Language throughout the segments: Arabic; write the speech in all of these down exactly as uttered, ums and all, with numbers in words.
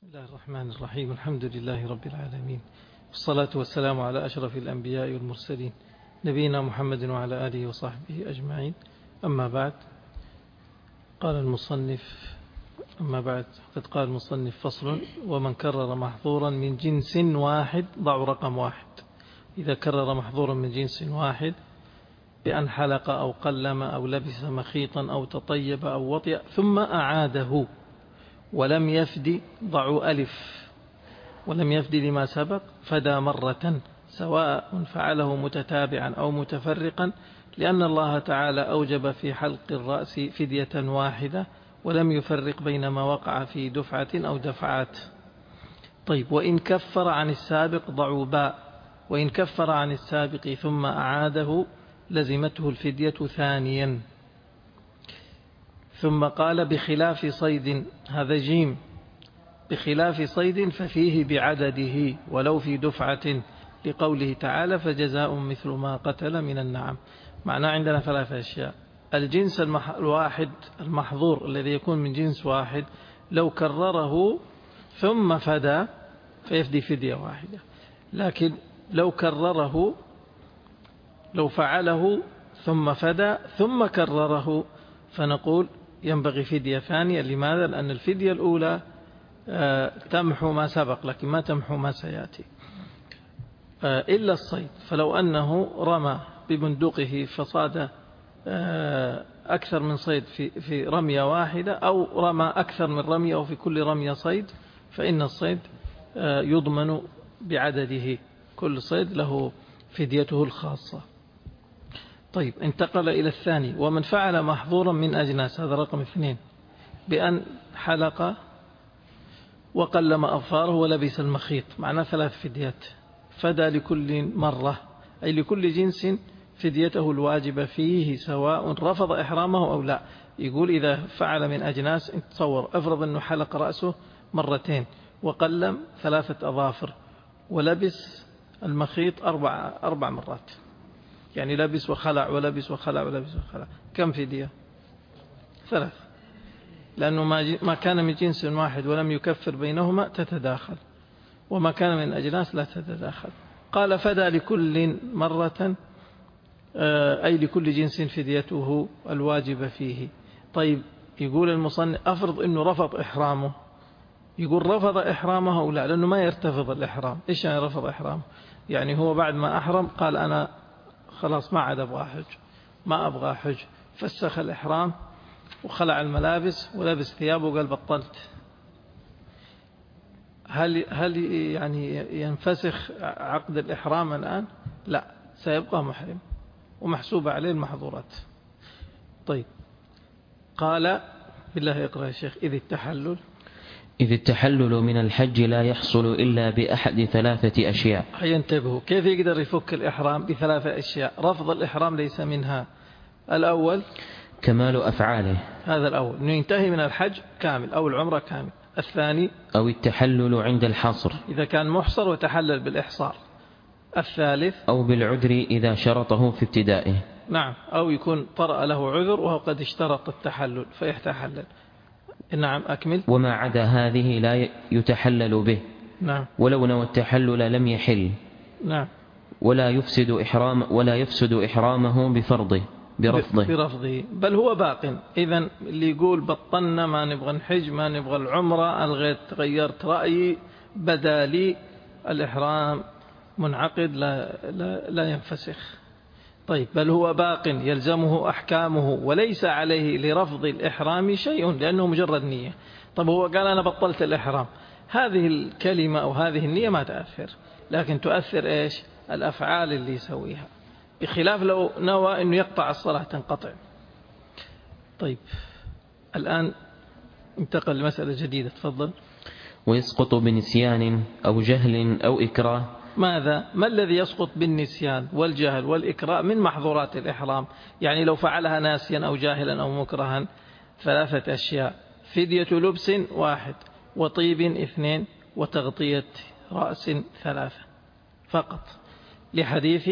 بسم الله الرحمن الرحيم. الحمد لله رب العالمين، والصلاة والسلام على أشرف الأنبياء والمرسلين نبينا محمد وعلى آله وصحبه أجمعين. أما بعد، قال المصنف أما بعد قد قال المصنف: فصل: ومن كرر محظورا من جنس واحد، ضع رقم واحد. إذا كرر محظورا من جنس واحد بأن حلق أو قلم أو لبس مخيطا أو تطيب أو وطئ ثم أعاده ولم يفد، ضعوا ألف، ولم يفد لما سبق، فدا مرة، سواء فعله متتابعا أو متفرقا، لأن الله تعالى أوجب في حلق الرأس فدية واحدة ولم يفرق بين ما وقع في دفعة أو دفعات. طيب، وإن كفر عن السابق، ضعوا باء، وإن كفر عن السابق ثم أعاده لزمته الفدية ثانيا. ثم قال: بخلاف صيد، هذا جيم، بخلاف صيد ففيه بعدده ولو في دفعة، لقوله تعالى: فجزاء مثل ما قتل من النعم. معناه عندنا ثلاثة أشياء: الجنس الواحد المحظور الذي يكون من جنس واحد لو كرره ثم فدى فيفدي فدية واحدة، لكن لو كرره لو فعله ثم فدى ثم كرره فنقول ينبغي فدية ثانية. لماذا؟ لأن الفدية الأولى تمحو ما سبق لكن ما تمحو ما سيأتي، إلا الصيد. فلو أنه رمى ببندقه فصاد أكثر من صيد في في رمية واحدة، أو رمى أكثر من رمية وفي كل رمية صيد، فإن الصيد يضمن بعدده، كل صيد له فديته الخاصة. طيب، انتقل إلى الثاني: ومن فعل محظورا من أجناس، هذا رقم اثنين، بأن حلق وقلم أظفاره ولبس المخيط، معناه ثلاث فديات، فدى لكل مرة، أي لكل جنس فديته الواجبة فيه، سواء رفض إحرامه أو لا. يقول إذا فعل من أجناس، تصور افرض أنه حلق رأسه مرتين وقلم ثلاثة أظافر ولبس المخيط أربع, أربع مرات، يعني لبس وخلع ولبس وخلع ولبس وخلع، كم فدية؟ ثلاث، لأنه ما كان من جنس واحد ولم يكفر بينهما تتداخل، وما كان من أجناس لا تتداخل. قال: فدى لكل مرة، أي لكل جنس فديته الواجبة فيه. طيب، يقول المصنف: أفرض أنه رفض إحرامه. يقول: رفض إحرامه أو لا؟ لأنه ما يرتفض الإحرام. إيش يعني رفض إحرامه؟ يعني هو بعد ما أحرم قال: أنا خلاص ما عاد أبغى حج، ما أبغى حج، فسخ الإحرام وخلع الملابس ولبس ثيابه وقال بطلت. هل هل يعني ينفسخ عقد الإحرام الآن؟ لا، سيبقى محرم ومحسوب عليه المحظورات. طيب، قال: بالله اقرأ يا شيخ. إذ التحلل إذ التحلل من الحج لا يحصل إلا بأحد ثلاثة أشياء. ينتبهوا كيف يقدر يفك الإحرام؟ بثلاثة أشياء. رفض الإحرام ليس منها. الأول كمال أفعاله، هذا الأول، أنه ينتهي من الحج كامل أو العمرة كامل. الثاني أو التحلل عند الحصر، إذا كان محصر وتحلل بالإحصار. الثالث أو بالعذر إذا شرطه في ابتدائه. نعم، أو يكون طرأ له عذر وهو قد اشترط التحلل فيتحلل. نعم، أكمل. وما عدا هذه لا يتحلل به. نعم. ولو نوى التحلل لم يحل. نعم. ولا يفسد إحرام ولا يفسد إحرامه بفرضه برفضه برفضه بل هو باق. إذن اللي يقول بطلنا ما نبغى نحج ما نبغى العمرة، ألغيت غيرت رأيي بدالي، الإحرام منعقد لا, لا, لا ينفسخ. طيب، بل هو باق يلزمه أحكامه وليس عليه لرفض الإحرام شيء لأنه مجرد نية. طب هو قال أنا بطلت الإحرام، هذه الكلمة أو هذه النية ما تأثر، لكن تؤثر إيش؟ الأفعال اللي يسويها، بخلاف لو نوى أنه يقطع الصلاة تنقطع. طيب، الآن انتقل لمسألة جديدة. تفضل. ويسقط بنسيان أو جهل أو إكراه. ماذا؟ ما الذي يسقط بالنسيان والجهل والإكراه من محظورات الإحرام؟ يعني لو فعلها ناسيا أو جاهلا أو مكرها، ثلاثة أشياء: فدية لبس واحد، وطيب اثنين، وتغطية رأس ثلاثة فقط، لحديث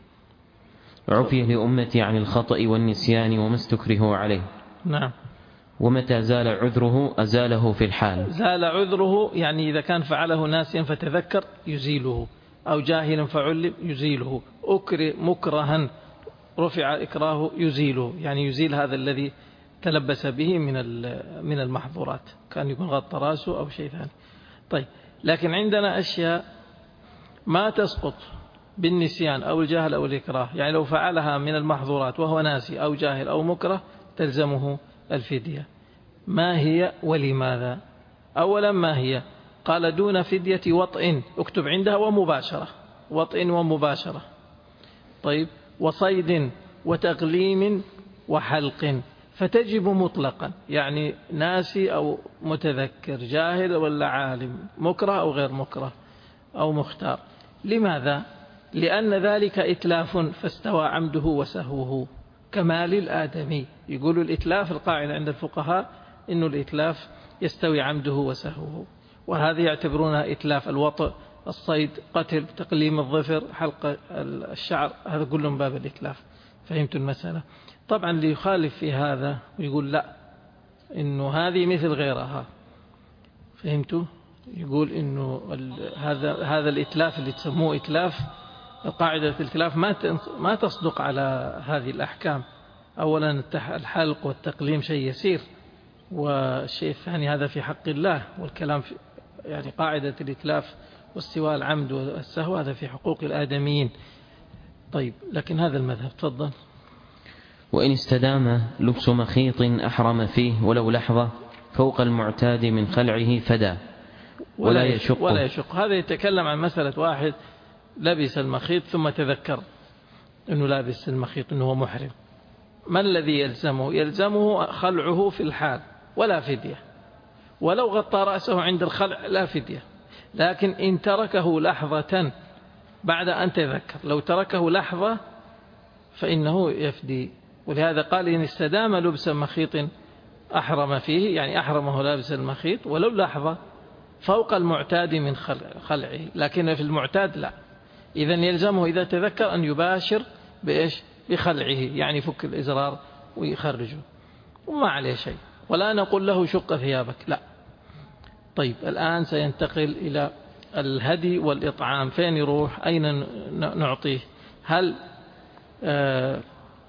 عفي لأمتي عن الخطأ والنسيان وما استكره عليه. نعم. ومتى زال عذره أزاله في الحال. زال عذره يعني إذا كان فعله ناسيا فتذكر يزيله، أو جاهلا فعلم يزيله، أكره مكرها رفع إكراه يزيله، يعني يزيل هذا الذي تلبس به من من المحظورات، كان يكون غطى راسه أو شيء ثاني. طيب، لكن عندنا أشياء ما تسقط بالنسيان أو الجهل أو الإكراه، يعني لو فعلها من المحظورات وهو ناسي أو جاهل أو مكره تلزمه الفدية. ما هي ولماذا؟ أولا ما هي؟ قال دون فدية وطئ، اكتب عندها ومباشرة، وطئ ومباشرة. طيب، وصيد وتغليم وحلق، فتجب مطلقا، يعني ناسي أو متذكر، جاهل ولا عالم، مكره أو غير مكره أو مختار. لماذا؟ لأن ذلك إتلاف فاستوى عمده وسهوه كمال الآدمي. يقولوا الإتلاف القاعدة عند الفقهاء إنه الإتلاف يستوي عمده وسهوه، وهذه يعتبرونها إتلاف. الوطء، الصيد، قتل، تقليم الظفر، حلق الشعر، هذا كلهم باب الإتلاف. فهمت المسألة؟ طبعا اللي يخالف في هذا ويقول لا إنه هذه مثل غيرها، فهمتوا؟ يقول إنه هذا هذا الإتلاف اللي تسموه إتلاف، قاعدة الإتلاف ما ما تصدق على هذه الأحكام. أولا الحلق والتقليم شيء يسير، والشيء الثاني هذا في حق الله، والكلام في يعني قاعدة الإتلاف واستواء العمد والسهو هذا في حقوق الآدميين. طيب، لكن هذا المذهب. تفضل. وإن استدام لبس مخيط أحرم فيه ولو لحظة فوق المعتاد من خلعه فدا ولا يشق. ولا يشق. هذا يتكلم عن مسألة واحد لبس المخيط ثم تذكر أنه لابس المخيط أنه محرم. ما الذي يلزمه؟ يلزمه خلعه في الحال ولا فدية، ولو غطى رأسه عند الخلع لا فدية. لكن إن تركه لحظة بعد أن تذكر، لو تركه لحظة فإنه يفدي. ولهذا قال إن استدام لبس مخيط أحرم فيه، يعني أحرمه لابس المخيط ولو لحظة فوق المعتاد من خلعه، لكن في المعتاد لا. إذن يلزمه إذا تذكر أن يباشر بإيش؟ بخلعه، يعني فك الإزرار ويخرجه وما عليه شيء، ولا نقول له شق ثيابك، لا. طيب، الآن سينتقل إلى الهدي والإطعام. فين يروح؟ أين نعطيه؟ هل آه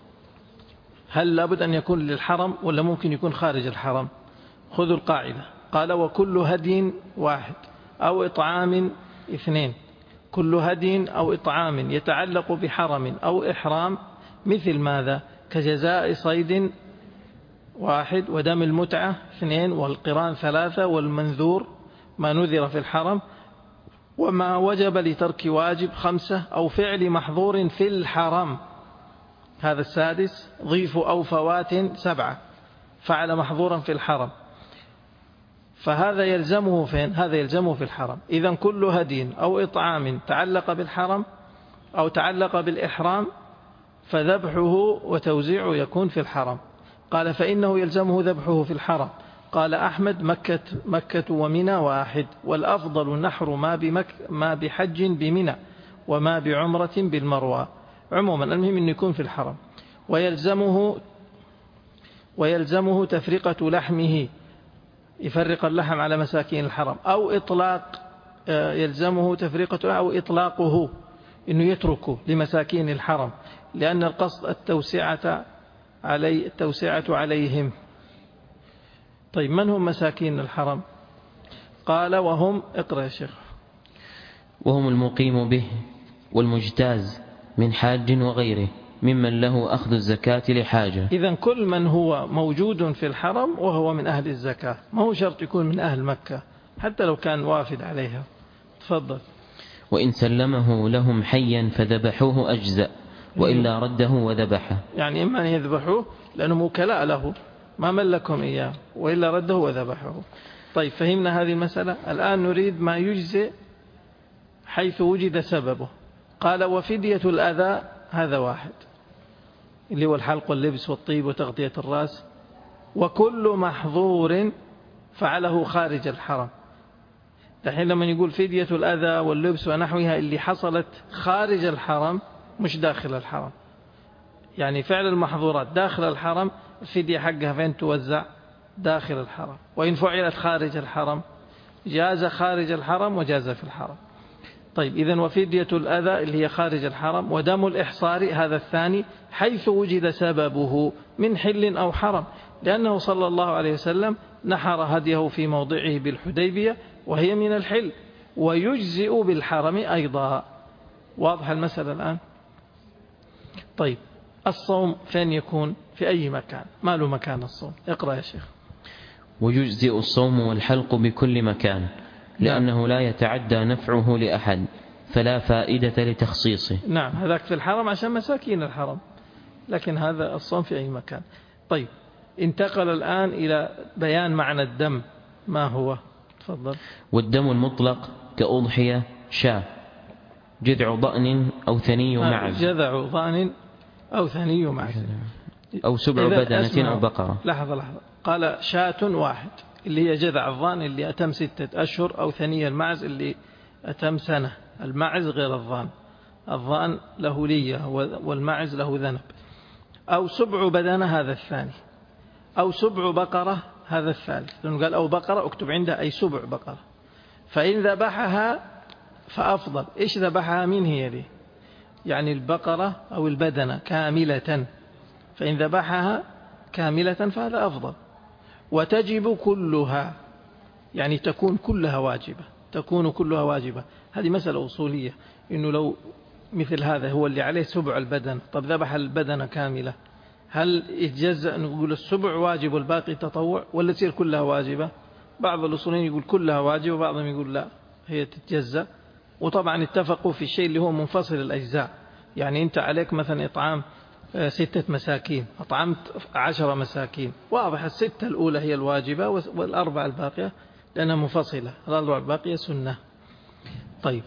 هل لابد أن يكون للحرم ولا ممكن يكون خارج الحرم؟ خذوا القاعدة. قال وكل هدي واحد أو إطعام اثنين. كل هدي أو إطعام يتعلق بحرم أو إحرام مثل ماذا؟ كجزاء صيد واحد، ودم المتعة اثنين، والقران ثلاثة، والمنذور ما نذر في الحرم، وما وجب لترك واجب خمسة، أو فعل محظور في الحرم هذا السادس، ضيف أو فوات سبعة، فعل محظورا في الحرم. فهذا يلزمه فين؟ هذا يلزمه في الحرم. إذن كل هدي أو إطعام تعلق بالحرم أو تعلق بالإحرام فذبحه وتوزيعه يكون في الحرم. قال فإنه يلزمه ذبحه في الحرم. قال أحمد مكة, مكة ومنى واحد، والأفضل نحر ما, بمك ما بحج بمنى وما بعمرة بالمروى. عموما المهم أنه يكون في الحرم. ويلزمه ويلزمه تفرقة لحمه، يفرق اللحم على مساكين الحرم، أو إطلاق، يلزمه تفرقة أو إطلاقه، إنه يتركه لمساكين الحرم، لأن القصد التوسعة علي التوسعة عليهم. طيب، من هم مساكين الحرم؟ قال وهم، اقرأ يا شيخ. وهم المقيم به والمجتاز من حاج وغيره ممن له أخذ الزكاة لحاجة. إذن كل من هو موجود في الحرم وهو من أهل الزكاة، ما هو شرط يكون من أهل مكة حتى لو كان وافد عليها. تفضل. وإن سلمه لهم حيا فذبحوه أجزأ، وإلا رده وذبحه. يعني إما أن يذبحوه لأنه وكلاء له ما ملكهم إياه، وإلا رده وذبحه. طيب، فهمنا هذه المسألة. الآن نريد ما يجزئ حيث وجد سببه. قال وفدية الأذى هذا واحد، اللي هو الحلق واللبس والطيب وتغطية الرأس. وكل محظور فعله خارج الحرم. دحين لما يقول فدية الأذى واللبس ونحوها اللي حصلت خارج الحرم مش داخل الحرم، يعني فعل المحظورات داخل الحرم الفدية حقها فين توزع؟ داخل الحرم، وإن فعلت خارج الحرم جاز خارج الحرم وجاز في الحرم. طيب إذن وفدية الأذى اللي هي خارج الحرم، ودم الإحصار هذا الثاني حيث وجد سببه من حل أو حرم، لأنه صلى الله عليه وسلم نحر هديه في موضعه بالحديبية وهي من الحل، ويجزئ بالحرم أيضا. واضح المسألة الآن؟ طيب الصوم فين يكون؟ في أي مكان؟ ما له مكان الصوم؟ اقرأ يا شيخ. ويجزئ الصوم والحلق بكل مكان، لأنه لا يتعدى نفعه لأحد فلا فائدة لتخصيصه. نعم، هذاك في الحرم عشان مساكين الحرم، لكن هذا الصوم في أي مكان. طيب انتقل الآن إلى بيان معنى الدم، ما هو؟ تفضل. والدم المطلق كأضحية شاة، جذع ضأن أو ثني معز. جذع ضأن أو ثني معز، أو سبع بدنة أو بقرة. لحظة لحظة، قال شاة واحد اللي هي جذع الضأن اللي أتم ستة أشهر، أو ثني المعز اللي أتم سنة. المعز غير الضأن، الضأن له لية والمعز له ذنب. أو سبع بدنة هذا الثاني، أو سبع بقرة هذا الثالث، لأنه قال أو بقرة اكتب عندها أي سبع بقرة. فإن ذبحها فأفضل. إيش ذبحها؟ مين هي دي؟ يعني البقرة أو البدنة كاملة، فإن ذبحها كاملة فهذا أفضل. وتجب كلها، يعني تكون كلها واجبة، تكون كلها واجبة. هذه مسألة أصولية، إنه لو مثل هذا هو اللي عليه سبع البدن، طب ذبح البدنة كاملة، هل يتجزأ نقول السبع واجب والباقي تطوع، ولا تصير كلها واجبة؟ بعض الأصوليين يقول كلها واجبة، وبعضهم يقول لا هي تتجزأ. وطبعا اتفقوا في الشيء اللي هو منفصل الأجزاء، يعني أنت عليك مثلا إطعام ستة مساكين، أطعمت عشرة مساكين، واضح الستة الأولى هي الواجبة والأربعة الباقية لأنها منفصلة، الأربعة الباقية سنة. طيب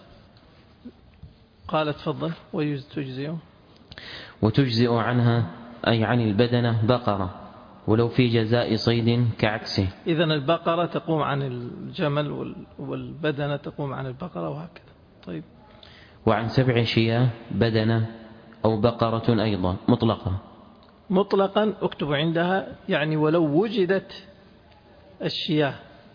قال تفضل. وتجزئ وتجزئ عنها أي عن البدنة بقرة، ولو في جزاء صيد كعكسه. إذن البقرة تقوم عن الجمل والبدنة تقوم عن البقرة وهكذا. طيب. وعن سبع شياه بدنة أو بقرة أيضا مطلقة. مطلقا اكتب عندها، يعني ولو وجدت الشياه.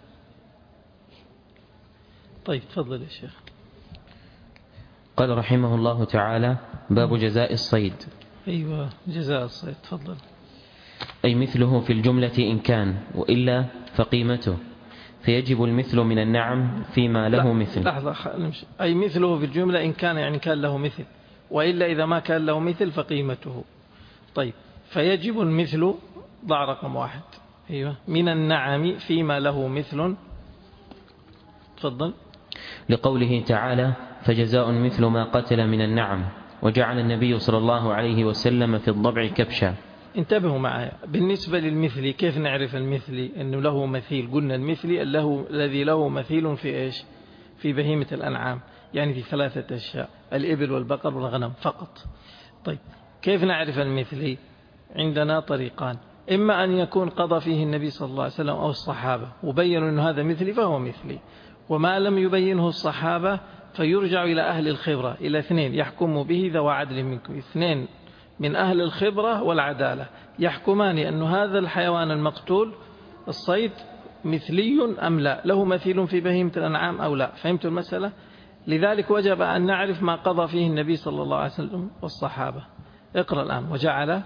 طيب تفضل يا شيخ. قال رحمه الله تعالى: باب جزاء الصيد. أيوة جزاء الصيد، تفضل. أي مثله في الجملة إن كان، وإلا فقيمته، فيجب المثل من النعم فيما له مثل. لحظة نمشي. أي مثله في الجملة إن كان، يعني كان له مثل، وإلا إذا ما كان له مثل فقيمته. طيب فيجب المثل، ضع رقم واحد. أيوة من النعم فيما له مثل، تفضل. لقوله تعالى: فجزاء مثل ما قتل من النعم. وجعل النبي صلى الله عليه وسلم في الضبع كبشا. انتبهوا معي بالنسبة للمثلي، كيف نعرف المثلي أنه له مثيل؟ قلنا المثلي له الذي له مثيل في إيش؟ في بهيمة الأنعام، يعني في ثلاثة أشياء: الإبل والبقر والغنم فقط. طيب كيف نعرف المثلي؟ عندنا طريقان: إما أن يكون قضى فيه النبي صلى الله عليه وسلم أو الصحابة وبينوا أن هذا مثلي فهو مثلي، وما لم يبينه الصحابة فيرجع إلى أهل الخبرة، إلى اثنين يحكم به ذو عدل منكم، اثنين من أهل الخبرة والعدالة يحكمان أن هذا الحيوان المقتول الصيد مثلي أم لا، له مثيل في بهيمة الأنعام أو لا. فهمت المسألة؟ لذلك وجب أن نعرف ما قضى فيه النبي صلى الله عليه وسلم والصحابة. اقرأ الآن. وجعل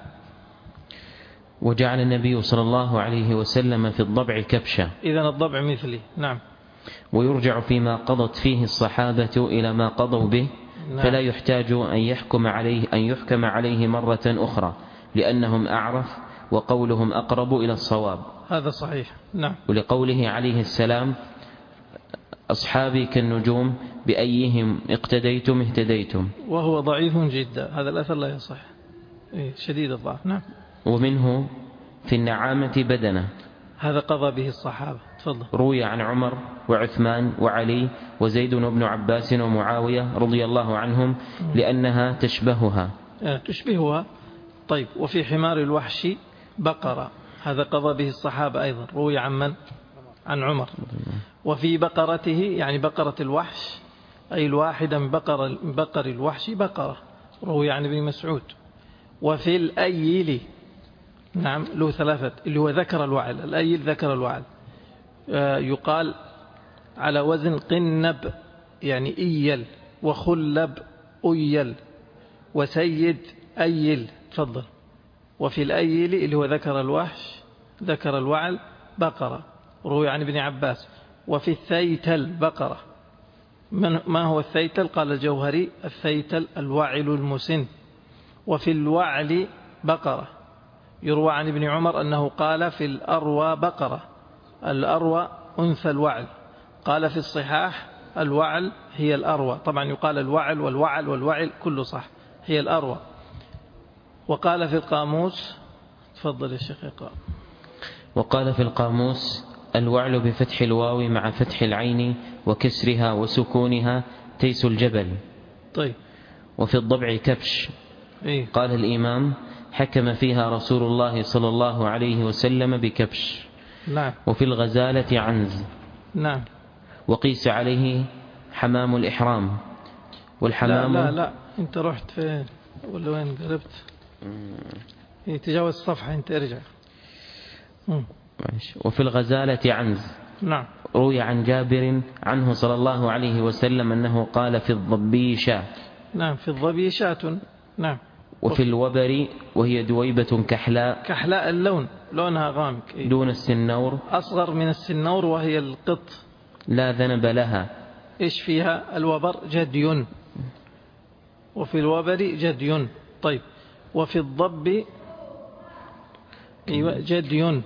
وجعل النبي صلى الله عليه وسلم في الضبع كبشا. إذن الضبع مثلي. نعم. ويرجع فيما قضت فيه الصحابة إلى ما قضوا به. نعم. فلا يحتاج أن يحكم عليه أن يحكم عليه مرة أخرى، لأنهم أعرف وقولهم أقرب إلى الصواب. هذا صحيح. نعم. ولقوله عليه السلام: أصحابي كالنجوم بأيهم اقتديتم اهتديتم. وهو ضعيف جدا، هذا الأثر لا يصح، شديد الضعف. نعم. ومنه في النعامة بدنة، هذا قضى به الصحابة. تفضل. روي عن عمر وعثمان وعلي وزيد بن عباس ومعاوية رضي الله عنهم لأنها تشبهها. تشبهها. طيب وفي حمار الوحش بقرة، هذا قضى به الصحابة أيضا، روي عن من؟ عن عمر. وفي بقرته، يعني بقرة الوحش أي الواحدة من بقر, بقر الوحش بقرة، روي عن ابن مسعود. وفي الأيل نعم له ثلاثة، اللي هو ذكر الوعل، الأيل ذكر الوعل. يقال على وزن قنب يعني إيل، وخلب أيل، وسيد أيل. تفضل. وفي الأيل اللي هو ذكر الوحش ذكر الوعل بقرة، روي عن ابن عباس. وفي الثيتل بقرة. من ما هو الثيتل؟ قال الجوهري: الثيتل الوعل المسن. وفي الوعل بقرة، يروى عن ابن عمر أنه قال في الأروى بقرة، الأروى أنثى الوعل. قال في الصحاح الوعل هي الأروى، طبعا يقال الوعل والوعل والوعل كله صح، هي الأروى. وقال في القاموس، تفضل يا شيخ اقرأ. وقال في القاموس: الوعل بفتح الواو مع فتح العين وكسرها وسكونها تيس الجبل. طيب. وفي الضبع كبش. إيه؟ قال الإمام: حكم فيها رسول الله صلى الله عليه وسلم بكبش. نعم. وفي الغزالة عنز. نعم. وقيس عليه حمام الإحرام. والحمام لا لا لا انت رحت فين ولا وين قربت؟ إيه تجاوز الصفحة انت ارجع. مم. وفي الغزالة عنز. نعم. روي عن جابر عنه صلى الله عليه وسلم أنه قال: في الضبي شاة. نعم في الضبي شاة. نعم. وفي الوبر وهي دويبة كحلاء، كحلاء اللون، لونها غامق. إيه؟ دون السنور، أصغر من السنور، وهي القط، لا ذنب لها. إيش فيها؟ الوبر جدي. وفي الوبر جدي. طيب. وفي الضب أيوة جدي،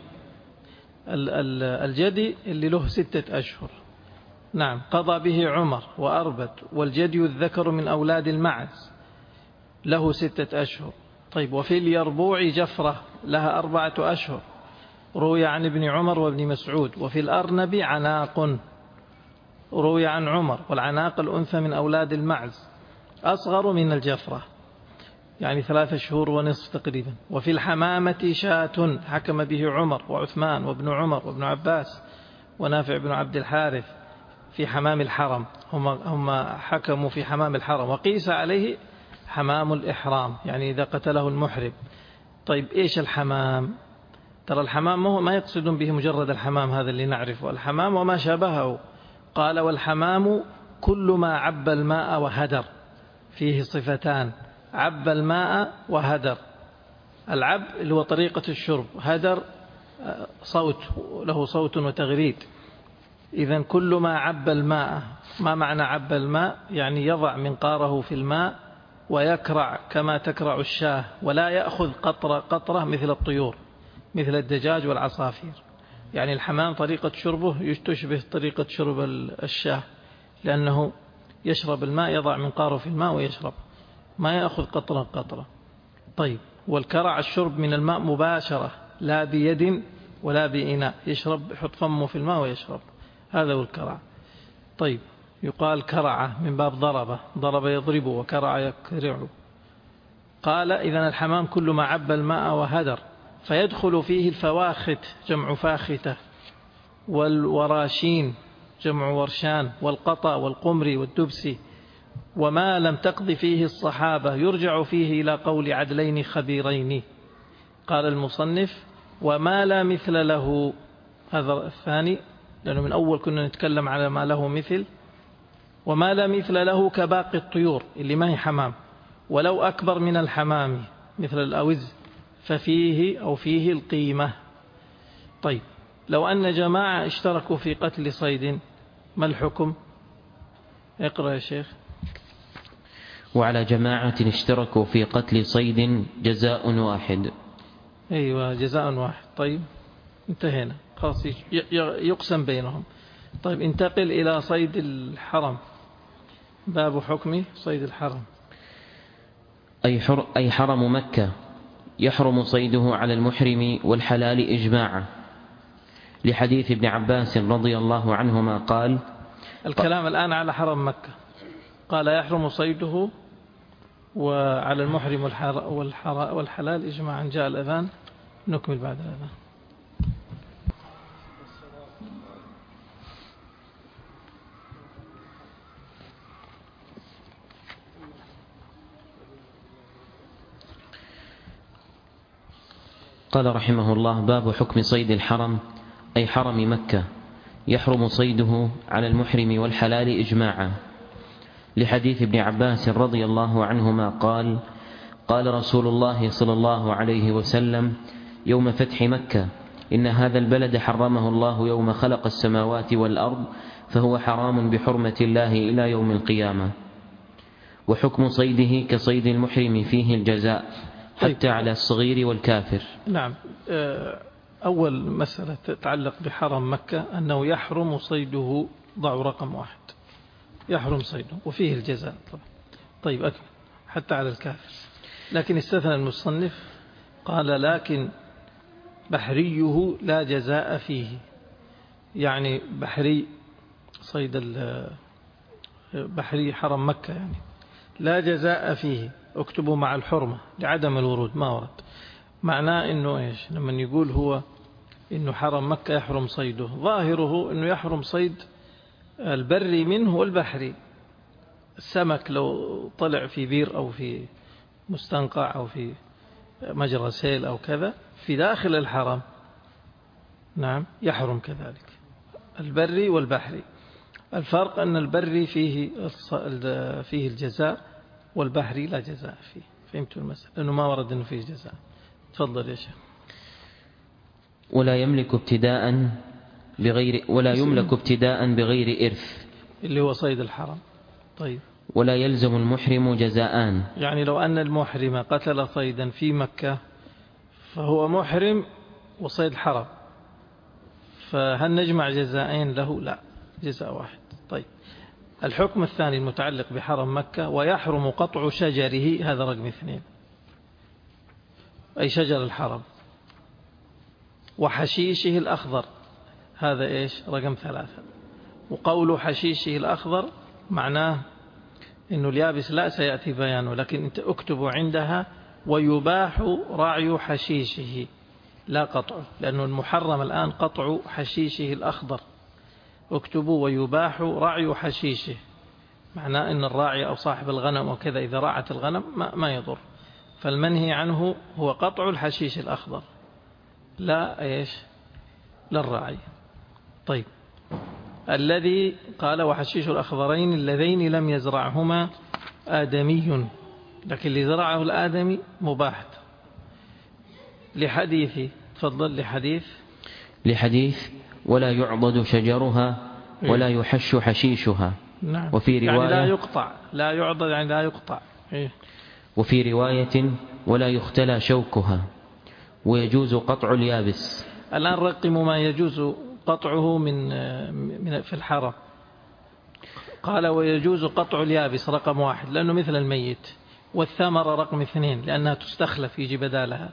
الجدي اللي له ستة أشهر. نعم. قضى به عمر وأربت. والجدي الذكر من أولاد المعز، له ستة أشهر. طيب. وفي اليربوع جفرة، لها أربعة أشهر، روي عن ابن عمر وابن مسعود. وفي الأرنب عناق، روي عن عمر. والعناق الأنثى من أولاد المعز، أصغر من الجفرة، يعني ثلاثة شهور ونصف تقريبا. وفي الحمامة شاة، حكم به عمر وعثمان وابن عمر وابن عباس ونافع بن عبد الحارث في حمام الحرم، هم, هم حكموا في حمام الحرم. وقيس عليه حمام الإحرام، يعني إذا قتله المحرم. طيب إيش الحمام؟ ترى الحمام ما يقصدون به مجرد الحمام هذا اللي نعرفه، الحمام وما شابهه. قال: والحمام كل ما عب الماء وهدر، فيه صفتان: عب الماء وهدر. العب اللي هو طريقة الشرب، هدر صوت، له صوت وتغريد. إذن كل ما عب الماء. ما معنى عب الماء؟ يعني يضع منقاره في الماء ويكرع كما تكرع الشاه، ولا يأخذ قطرة قطرة مثل الطيور، مثل الدجاج والعصافير. يعني الحمام طريقة شربه تشبه طريقة شرب الشاه، لأنه يشرب الماء، يضع منقاره في الماء ويشرب، ما يأخذ قطرة قطرة. طيب. والكرع الشرب من الماء مباشرة، لا بيد ولا بإناء، يشرب، يحط فمه في الماء ويشرب، هذا هو الكرع. طيب. يقال كرعة من باب ضربة، ضرب يضربه، وكرع يكرعه. قال: إذن الحمام كل ما عب الماء وهدر، فيدخل فيه الفواخت جمع فاختة، والوراشين جمع ورشان، والقطا والقمري والدبسي. وما لم تقض فيه الصحابة يرجع فيه إلى قول عدلين خبيرين. قال المصنف: وما لا مثل له، هذا الثاني، لأنه من أول كنا نتكلم على ما له مثل. وما لا مثل له كباقي الطيور اللي ما هي حمام، ولو أكبر من الحمام مثل الأوز، ففيه أو فيه القيمة. طيب. لو أن جماعة اشتركوا في قتل صيد، ما الحكم؟ اقرأ يا شيخ. وعلى جماعة اشتركوا في قتل صيد جزاء واحد. أيوة جزاء واحد. طيب انتهينا خلاص، يقسم بينهم. طيب انتقل إلى صيد الحرم، باب حكم صيد الحرم. أي, حر أي حرم مكة يحرم صيده على المحرم والحلال إجماعا، لحديث ابن عباس رضي الله عنهما قال. الكلام الآن على حرم مكة، قال يحرم صيده وعلى المحرم والحلال إجماعا. جاء الأذان، نكمل بعد الأذان. قال رحمه الله: باب حكم صيد الحرم أي حرم مكة، يحرم صيده على المحرم والحلال إجماعا، لحديث ابن عباس رضي الله عنهما قال: قال رسول الله صلى الله عليه وسلم يوم فتح مكة: إن هذا البلد حرمه الله يوم خلق السماوات والأرض، فهو حرام بحرمة الله إلى يوم القيامة. وحكم صيده كصيد المحرم فيه الجزاء حتى على الصغير والكافر. نعم. أول مسألة تتعلق بحرم مكة أنه يحرم صيده، ضعوا رقم واحد، يحرم صيده وفيه الجزاء طبعا. طيب أكمل حتى على الكافر. لكن استثنى المصنف قال: لكن بحريه لا جزاء فيه، يعني بحري صيد بحري حرم مكة يعني لا جزاء فيه، اكتبوا مع الحرمة لعدم الورود، ما ورد. معناه انه ايش لما يقول هو انه حرم مكة يحرم صيده، ظاهره انه يحرم صيد البري منه والبحري. السمك لو طلع في بير او في مستنقع او في مجرى سيل او كذا في داخل الحرم، نعم يحرم كذلك البري والبحري. الفرق أن البري فيه فيه الجزاء والبحري لا جزاء فيه. فهمتوا المسألة؟ لأنه ما ورد أنه فيه جزاء. تفضل يا شيخ. ولا يملك ابتداء بغير ولا يملك ابتداء بغير إرث، اللي هو صيد الحرم. طيب. ولا يلزم المحرم جزاءان، يعني لو أن المحرم قتل صيدا في مكة فهو محرم وصيد الحرم، فهل نجمع جزاءين له؟ لا، جزاء واحد. طيب. الحكم الثاني المتعلق بحرم مكة: ويحرم قطع شجره، هذا رقم اثنين، أي شجر الحرم، وحشيشه الأخضر، هذا إيش رقم ثلاثة. وقول حشيشه الأخضر معناه إنه اليابس لا سيأتي بيانه، لكن أنت اكتبوا عندها: ويباح رعي حشيشه لا قطعه، لأنه المحرم الآن قطع حشيشه الأخضر. اكتبوا: ويباح رعي حشيشه، معناه أن الراعي أو صاحب الغنم وكذا إذا رعت الغنم ما, ما يضر. فالمنهي عنه هو قطع الحشيش الأخضر، لا إيش لا الراعي. طيب. الذي قال: وحشيش الأخضرين اللذين لم يزرعهما آدمي، لكن اللي زرعه الآدمي مباح. لحديث تفضل لحديث لحديث ولا يعضد شجرها ولا يحش حشيشها. نعم. وفي رواية يعني لا يقطع، لا يعضد يعني لا يقطع. إيه؟ وفي رواية ولا يختلى شوكها، ويجوز قطع اليابس. الآن رقموا ما يجوز قطعه من من في الحرم. قال: ويجوز قطع اليابس رقم واحد لأنه مثل الميت، والثمرة رقم اثنين لأنها تستخلف يجي بدالها،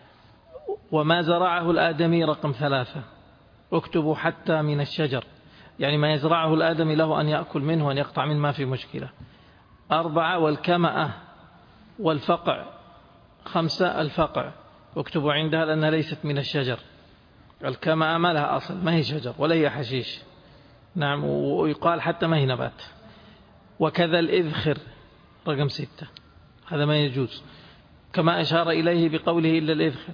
وما زرعه الآدمي رقم ثلاثة. اكتبوا حتى من الشجر، يعني ما يزرعه الآدمي له أن يأكل منه وأن يقطع منه ما في مشكلة. أربعة والكمأة والفقع. خمسة الفقع، اكتبوا عندها لأنها ليست من الشجر. الكمأة ما لها أصل، ما هي شجر ولا هي حشيش. نعم. ويقال حتى ما هي نبات. وكذا الإذخر رقم ستة، هذا ما يجوز، كما أشار إليه بقوله إلا الإذخر.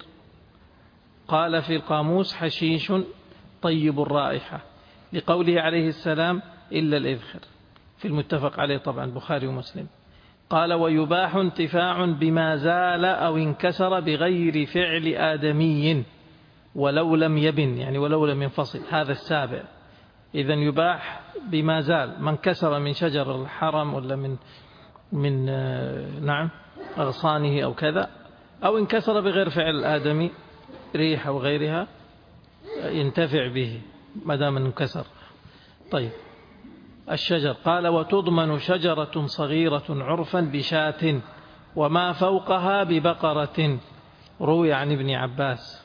قال في القاموس: حشيش طيب الرائحة، لقوله عليه السلام: إلا الإذخر، في المتفق عليه طبعا بخاري ومسلم. قال: ويباح انتفاع بما زال أو انكسر بغير فعل آدمي ولو لم يبن، يعني ولو لم ينفصل، هذا السابع. إذن يباح بما زال، من كسر من شجر الحرم ولا من من نعم أغصانه أو كذا، أو انكسر بغير فعل الآدمي، ريح أو غيرها، ينتفع به ما دام انكسر. طيب. الشجر قال: وتضمن شجرة صغيرة عرفا بشاة وما فوقها ببقرة، روي عن ابن عباس.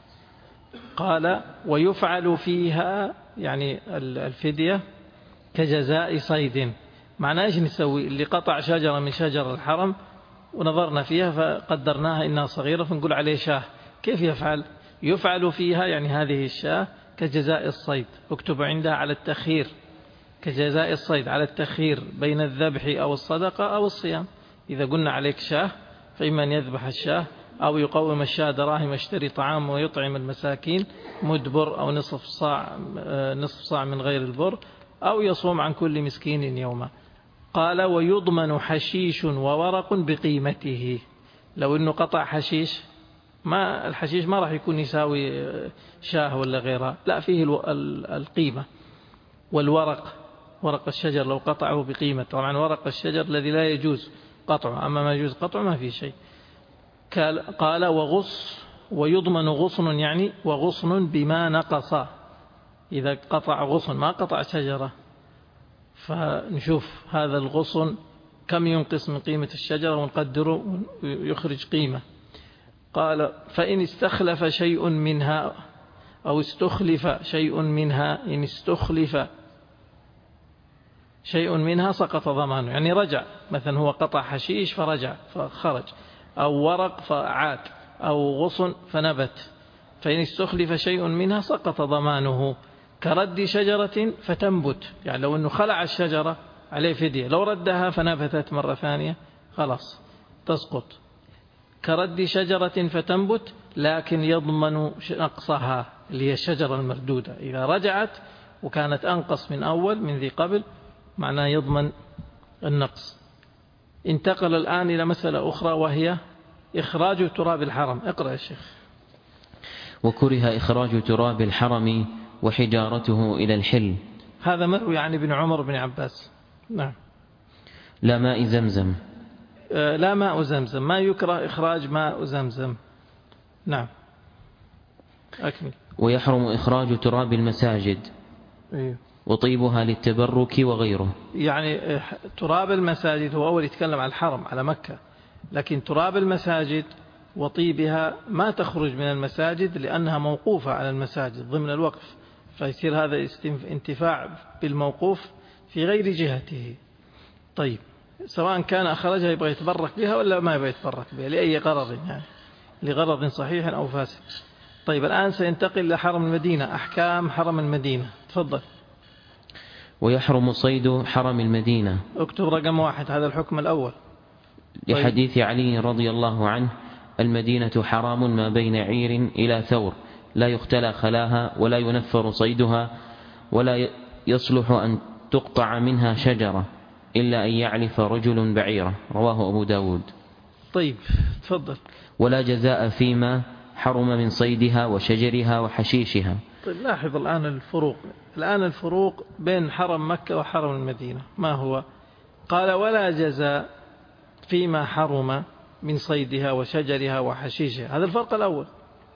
قال: ويفعل فيها يعني الفدية كجزاء صيد. معناه ايش نسوي؟ اللي قطع شجرة من شجر الحرم ونظرنا فيها فقدرناها إنها صغيرة فنقول عليه شاه، كيف يفعل؟ يفعل فيها يعني هذه الشاه كجزاء الصيد. اكتب عندها على التخيير، كجزاء الصيد على التخيير بين الذبح أو الصدقة أو الصيام. إذا قلنا عليك شاه فإما أن يذبح الشاه أو يقوم الشاة دراهم يشتري طعام ويطعم المساكين مد بر أو نصف صاع نصف صاع من غير البر، أو يصوم عن كل مسكين يوما. قال ويضمن حشيش وورق بقيمته. لو أنه قطع حشيش، ما الحشيش ما راح يكون يساوي شاه ولا غيرها، لا، فيه القيمة. والورق، ورق الشجر لو قطعه بقيمة، طبعا ورق الشجر الذي لا يجوز قطعه، أما ما يجوز قطعه ما في شيء. قال وغص ويضمن غصن، يعني وغصن بما نقص. إذا قطع غصن ما قطع شجرة، فنشوف هذا الغصن كم ينقص من قيمة الشجرة ونقدره ويخرج قيمة. قال فإن استخلف شيء منها أو استخلف شيء منها، إن استخلف شيء منها سقط ضمانه، يعني رجع، مثلا هو قطع حشيش فرجع فخرج، أو ورق فعاد، أو غصن فنبت، فإن استخلف شيء منها سقط ضمانه. كرد شجرة فتنبت، يعني لو أنه خلع الشجرة عليه فدية، لو ردها فنبتت مرة ثانية خلاص تسقط. كرد شجرة فتنبت لكن يضمن نقصها، اللي هي الشجرة المردودة، إذا رجعت وكانت أنقص من أول من ذي قبل معناه يضمن النقص. انتقل الآن إلى مسألة أخرى وهي إخراج تراب الحرم. اقرأ يا شيخ. وكره إخراج تراب الحرم وحجارته إلى الحل. هذا مروي عن ابن عمر بن عباس. نعم. لا ماء زمزم. آه لا ماء زمزم، ما يكره إخراج ماء زمزم. نعم أكمل. ويحرم إخراج تراب المساجد. أيوه. وطيبها للتبرك وغيره. يعني تراب المساجد هو أول يتكلم عن الحرم على مكة، لكن تراب المساجد وطيبها ما تخرج من المساجد لأنها موقوفة على المساجد ضمن الوقف، فيصير هذا انتفاع بالموقوف في غير جهته. طيب سواء كان أخرجها يبغى يتبرك بها ولا ما يبغى يتبرك بها لأي غرض، يعني لغرض صحيح أو فاسد. طيب الآن سينتقل لحرم المدينة، أحكام حرم المدينة. تفضل. ويحرم صيد حرم المدينة. اكتب رقم واحد، هذا الحكم الأول. لحديث طيب. علي رضي الله عنه: المدينة حرام ما بين عير إلى ثور، لا يختلى خلاها ولا ينفر صيدها ولا يصلح أن تقطع منها شجرة إلا أن يعلف رجل بعيرة. رواه أبو داود. طيب تفضل. ولا جزاء فيما حرم من صيدها وشجرها وحشيشها. طيب لاحظ الآن الفروق، الآن الفروق بين حرم مكة وحرم المدينة ما هو؟ قال ولا جزاء فيما حرم من صيدها وشجرها وحشيشها، هذا الفرق الأول.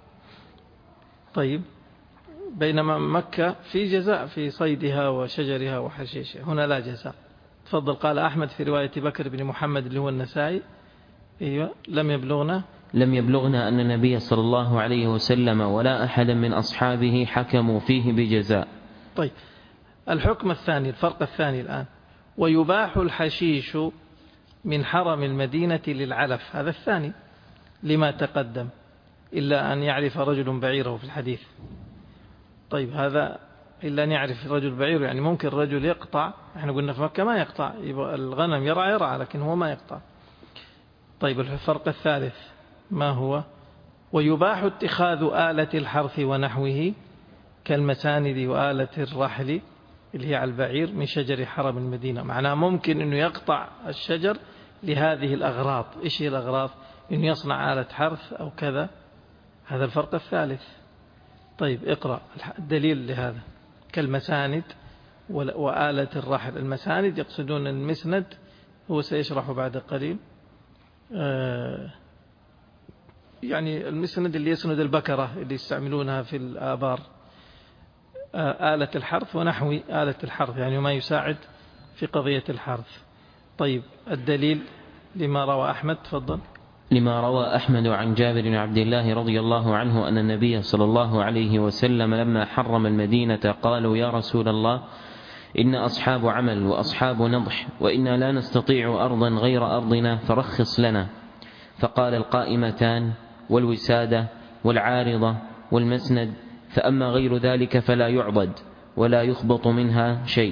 طيب بينما مكة في جزاء في صيدها وشجرها وحشيشها، هنا لا جزاء. تفضل. قال أحمد في رواية بكر بن محمد اللي هو النسائي: أيوة لم يبلغنا لم يبلغنا أن النبي صلى الله عليه وسلم ولا أحد من أصحابه حكموا فيه بجزاء. طيب الحكم الثاني، الفرق الثاني الآن: ويباح الحشيش من حرم المدينة للعلف، هذا الثاني لما تقدم، إلا أن يعرف رجل بعيره في الحديث. طيب هذا إلا أن يعرف رجل بعيره، يعني ممكن رجل يقطع، احنا قلنا في مكة ما يقطع، يبقى الغنم يرعى يرعى لكن هو ما يقطع. طيب الفرق الثالث ما هو؟ ويباح اتخاذ آلة الحرث ونحوه كالمساند وآلة الرحل اللي هي على البعير من شجر حرم المدينة، معناه ممكن أنه يقطع الشجر لهذه الأغراض. إيش هي الأغراض؟ أنه يصنع آلة حرث أو كذا. هذا الفرق الثالث. طيب اقرأ الدليل لهذا. كالمساند وآلة الرحل. المساند يقصدون المسند، هو سيشرح بعد قليل. آه يعني المسند اللي يسند البكرة اللي يستعملونها في الآبار. آه آلة الحرث ونحو آلة الحرث، يعني ما يساعد في قضية الحرث. طيب الدليل لما روى أحمد. تفضل. لما روى أحمد عن جابر بن عبد الله رضي الله عنه أن النبي صلى الله عليه وسلم لما حرم المدينة قالوا: يا رسول الله، إن أصحاب عمل وأصحاب نضح، وإنا لا نستطيع أرضا غير أرضنا فرخص لنا. فقال: القائمتان والوسادة والعارضة والمسند، فأما غير ذلك فلا يعضد ولا يخبط منها شيء.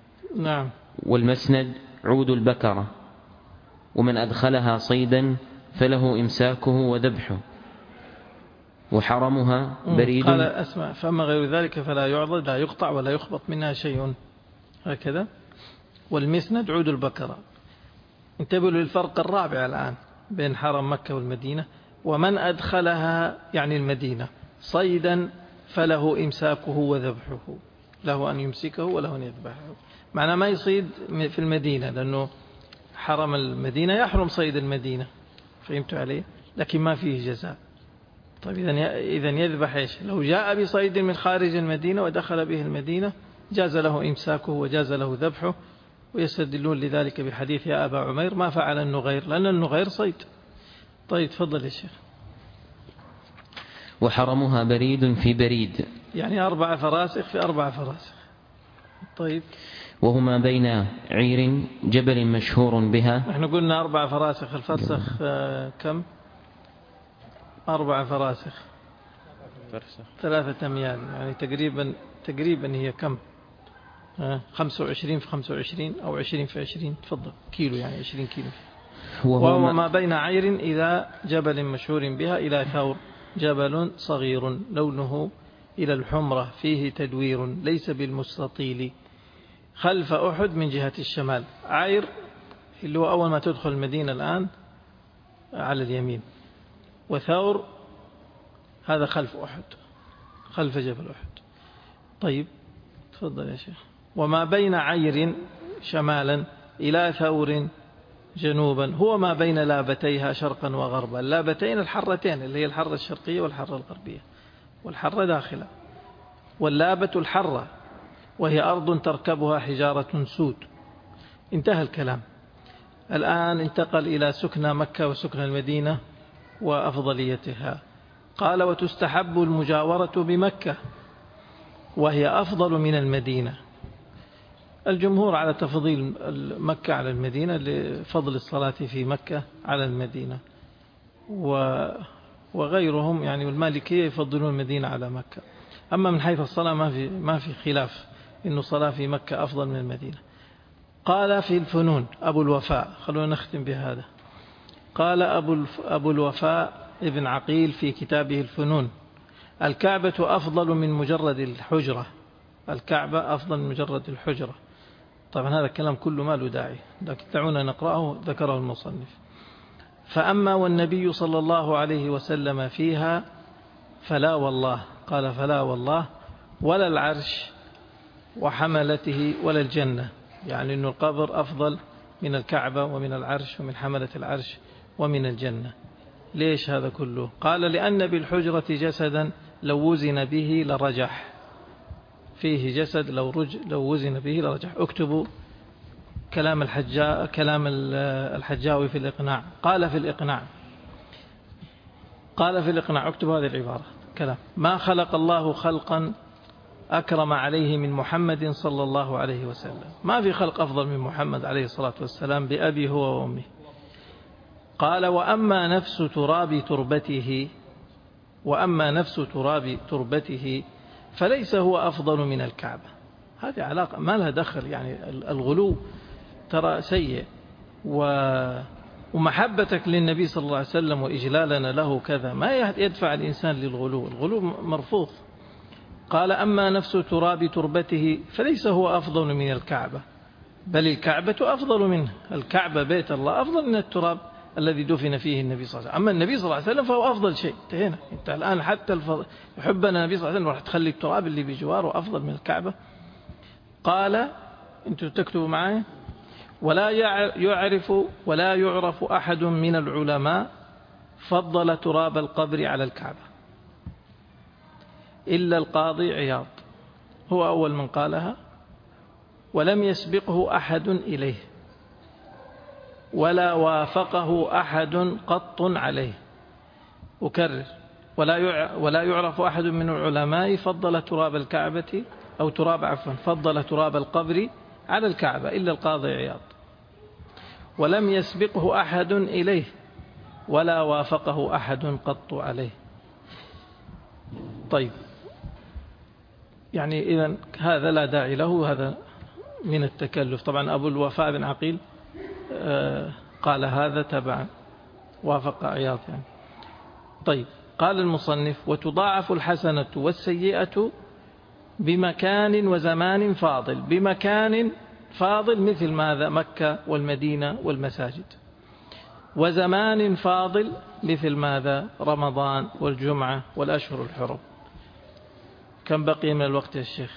نعم. والمسند عود البكرة، ومن أدخلها صيدا فله إمساكه وذبحه، وحرمها بريد. قال أسمع، فأما غير ذلك فلا يعضد، لا يقطع ولا يخبط منها شيء، هكذا. والمسند عود البكرة. انتبهوا للفرق الرابع الآن بين حرم مكة والمدينة. ومن أدخلها يعني المدينة صيدا فله إمساكه وذبحه، له أن يمسكه وله أن يذبحه. معنى ما يصيد في المدينة، لأنه حرم المدينة يحرم صيد المدينة، فهمت عليه؟ لكن ما فيه جزاء. طيب إذن يذبح إيش؟ لو جاء بصيد من خارج المدينة ودخل به المدينة جاز له إمساكه وجاز له ذبحه. ويستدلون لذلك بحديث يا أبا عمير ما فعل النغير، لأن النغير صيد. طيب تفضل يا شيخ. وحرمها بريد في بريد، يعني أربع فراسخ في أربع فراسخ. طيب. وهما بين عير جبل مشهور بها. نحن قلنا أربع فراسخ، الفرسخ آه كم؟ أربع فراسخ ثلاثة أميال، يعني تقريبا تقريبا هي كم؟ آه خمسة وعشرين في خمسة وعشرين أو عشرين في عشرين. تفضل. كيلو، يعني عشرين كيلو. وهو ما بين عير إذا جبل مشهور بها إلى ثور جبل صغير لونه إلى الحمرة فيه تدوير ليس بالمستطيل خلف أحد من جهة الشمال. عير اللي هو أول ما تدخل المدينة الآن على اليمين، وثور هذا خلف أحد، خلف جبل أحد. طيب تفضل يا شيخ. وما بين عير شمالا إلى ثور جنوبا هو ما بين لابتيها شرقا وغربا. اللابتين الحرتين اللي هي الحرة الشرقية والحرة الغربية، والحرة داخلة. واللابة الحرة وهي أرض تركبها حجارة سود. انتهى الكلام. الآن انتقل إلى سكنى مكة وسكنى المدينة وأفضليتها. قال وتستحب المجاورة بمكة وهي أفضل من المدينة. الجمهور على تفضيل مكة على المدينة لفضل الصلاة في مكة على المدينة، وغيرهم يعني والمالكية يفضلون المدينة على مكة. أما من حيث الصلاة ما في ما في خلاف إنه الصلاة في مكة أفضل من المدينة. قال في الفنون أبو الوفاء، خلونا نختم بهذا. قال أبو أبو الوفاء ابن عقيل في كتابه الفنون: الكعبة أفضل من مجرد الحجرة. الكعبة أفضل من مجرد الحجرة. طبعا هذا الكلام كله ما له داعي، لكن دعونا نقرأه. ذكره المصنف: فأما والنبي صلى الله عليه وسلم فيها فلا والله، قال فلا والله، ولا العرش وحملته ولا الجنة، يعني أن القبر أفضل من الكعبة ومن العرش ومن حملة العرش ومن الجنة. ليش هذا كله؟ قال لأن بالحجرة جسدا لو وزن به لرجح. فيه جسد لو, رج لو وزن به لرجح. اكتبوا كلام الحجا كلام الحجاوي في الإقناع. قال في الإقناع قال في الإقناع اكتبوا هذه العبارة كلام: ما خلق الله خلقا أكرم عليه من محمد صلى الله عليه وسلم. ما في خلق أفضل من محمد عليه الصلاة والسلام بأبي هو وأمي. قال وأما نفس تراب تربته وأما نفس تراب تربته فليس هو أفضل من الكعبة. هذه علاقة ما لها دخل، يعني الغلو ترى سيء، ومحبتك للنبي صلى الله عليه وسلم وإجلالنا له كذا ما يدفع الإنسان للغلو. الغلو مرفوض. قال أما نفس تراب تربته فليس هو أفضل من الكعبة، بل الكعبة أفضل منه. الكعبة بيت الله أفضل من التراب الذي دفن فيه النبي صلى الله عليه وسلم. أما النبي صلى الله عليه وسلم فهو أفضل شيء. انتهينا. انت الآن حتى الفضل يحبنا النبي صلى الله عليه وسلم راح تخلي التراب اللي بجواره أفضل من الكعبة. قال انتوا تكتبوا معي: ولا يعرف ولا يعرف أحد من العلماء فضل تراب القبر على الكعبة إلا القاضي عياض، هو أول من قالها، ولم يسبقه أحد إليه ولا وافقه أحد قط عليه. أكرر: ولا ولا يعرف أحد من العلماء فضل تراب الكعبة أو تراب عفوا فضل تراب القبر على الكعبة إلا القاضي عياض، ولم يسبقه أحد إليه ولا وافقه أحد قط عليه. طيب، يعني إذن هذا لا داعي له، هذا من التكلف. طبعا أبو الوفاء بن عقيل قال هذا تبعا وافق عياض يعني. طيب قال المصنف وتضاعف الحسنة والسيئة بمكان وزمان فاضل. بمكان فاضل مثل ماذا؟ مكة والمدينة والمساجد. وزمان فاضل مثل ماذا؟ رمضان والجمعة والأشهر الحرم. كم بقي من الوقت يا شيخ؟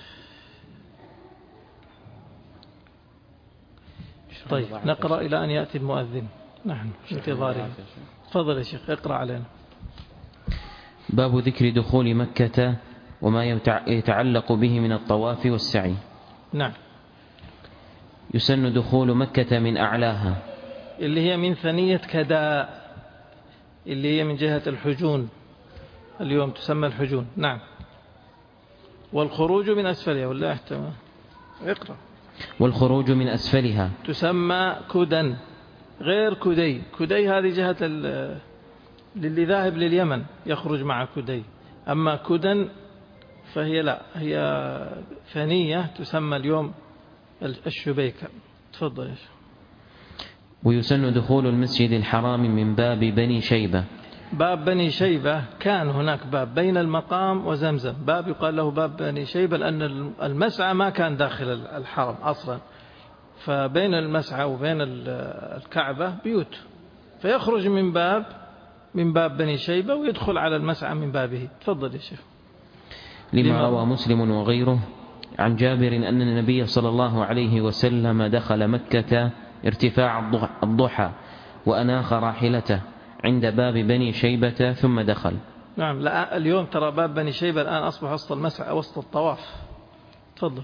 طيب نقرأ إلى أن يأتي المؤذن. نحن في انتظاره. تفضل يا شيخ اقرأ علينا. باب ذكر دخول مكة وما يتعلق به من الطواف والسعي. نعم. يسن دخول مكة من أعلاها، اللي هي من ثنية كداء، اللي هي من جهة الحجون، اليوم تسمى الحجون. نعم. والخروج من أسفلها ولا احتمال اقرأ. والخروج من أسفلها تسمى كدا غير كدي. كدي هذه جهة للي ذاهب لليمن يخرج مع كدي. أما كدا فهي لا، هي ثنية تسمى اليوم الشبيكة. تفضل يا شيخ. ويسن دخول المسجد الحرام من باب بني شيبة. باب بني شيبة كان هناك باب بين المقام وزمزم، باب يقال له باب بني شيبة لأن المسعى ما كان داخل الحرم أصلا، فبين المسعى وبين الكعبة بيوت، فيخرج من باب من باب بني شيبة ويدخل على المسعى من بابه. تفضل يا شيخ. لما روى مسلم وغيره عن جابر أن النبي صلى الله عليه وسلم دخل مكة ارتفاع الضحى وأناخ راحلته عند باب بني شيبة ثم دخل. نعم. لا اليوم ترى باب بني شيبة الآن أصبح وسط المسعى وسط الطواف. تفضل.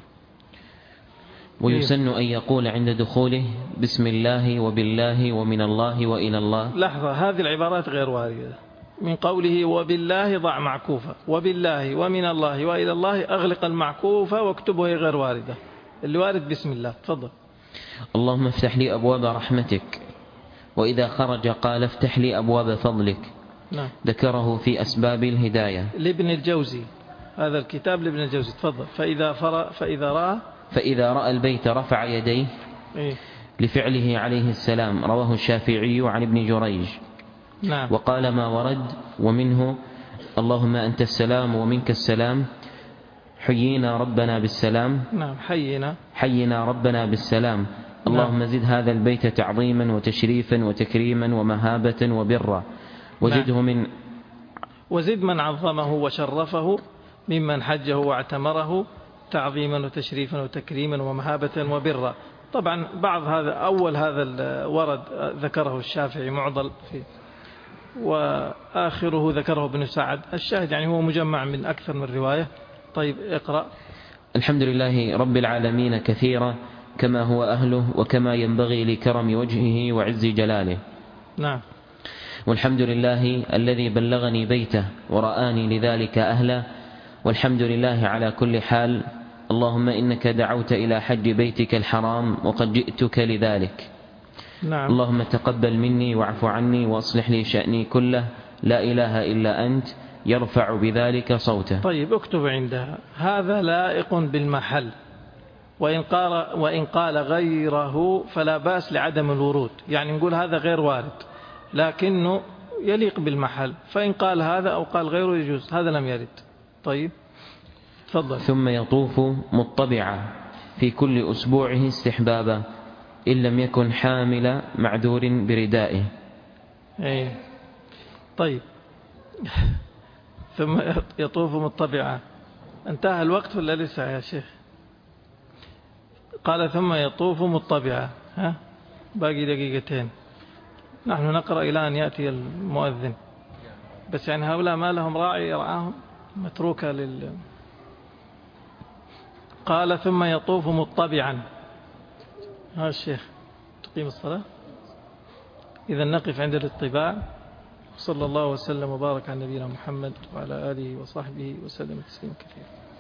ويسن أن يقول عند دخوله بسم الله وبالله ومن الله وإلى الله. لحظة، هذه العبارات غير واردة. من قوله وبالله ضع معكوفة، وبالله ومن الله وإلى الله أغلق المعكوفة واكتبه، هي غير واردة. اللي وارد بسم الله. تفضل. اللهم افتح لي أبواب رحمتك، وإذا خرج قال افتح لي أبواب فضلك. نعم. ذكره في أسباب الهداية لابن الجوزي، هذا الكتاب لابن الجوزي. تفضل. فإذا فرأ فإذا رأى فإذا رأى البيت رفع يديه إيه؟ لفعله عليه السلام. رواه الشافعي عن ابن جريج. نعم. وقال ما ورد ومنه اللهم أنت السلام ومنك السلام حيينا ربنا بالسلام. نعم. حيينا حيينا ربنا بالسلام. اللهم زد هذا البيت تعظيما وتشريفا وتكريما ومهابة وبرا وزده من وزد من عظمه وشرفه ممن حجه واعتمره تعظيما وتشريفا وتكريما ومهابة وبرا. طبعا بعض هذا أول هذا الورد ذكره الشافعي معضل فيه، وآخره ذكره ابن سعد. الشاهد يعني هو مجمع من أكثر من رواية. طيب اقرأ. الحمد لله رب العالمين كثيرا كما هو أهله وكما ينبغي لكرم وجهه وعز جلاله. نعم. والحمد لله الذي بلغني بيته ورآني لذلك أهلا. والحمد لله على كل حال. اللهم إنك دعوت إلى حج بيتك الحرام وقد جئتك لذلك. نعم. اللهم تقبل مني واعف عني وأصلح لي شأني كله، لا إله إلا أنت، يرفع بذلك صوته. طيب اكتب عندها هذا لائق بالمحل، وإن قال, وإن قال غيره فلا بأس لعدم الورود. يعني نقول هذا غير وارد لكنه يليق بالمحل، فإن قال هذا أو قال غيره يجوز، هذا لم يرد. طيب تفضل. ثم يطوف مطبعا في كل أسبوعه استحبابا إن لم يكن حامل معذور بردائه. أيه. طيب ثم يطوف مطبعا. انتهى الوقت ولا لسه يا شيخ؟ قال ثم يطوف مطبعا. ها باقي دقيقتين. نحن نقرأ إلى أن يأتي المؤذن، بس يعني هؤلاء ما لهم راعي يرعاهم، متروكة لل. قال ثم يطوف مطبعا. ها الشيخ تقيم الصلاة. إذا نقف عند الاطباع. صلى الله وسلم وبارك على نبينا محمد وعلى آله وصحبه وسلم تسليما كثيرا.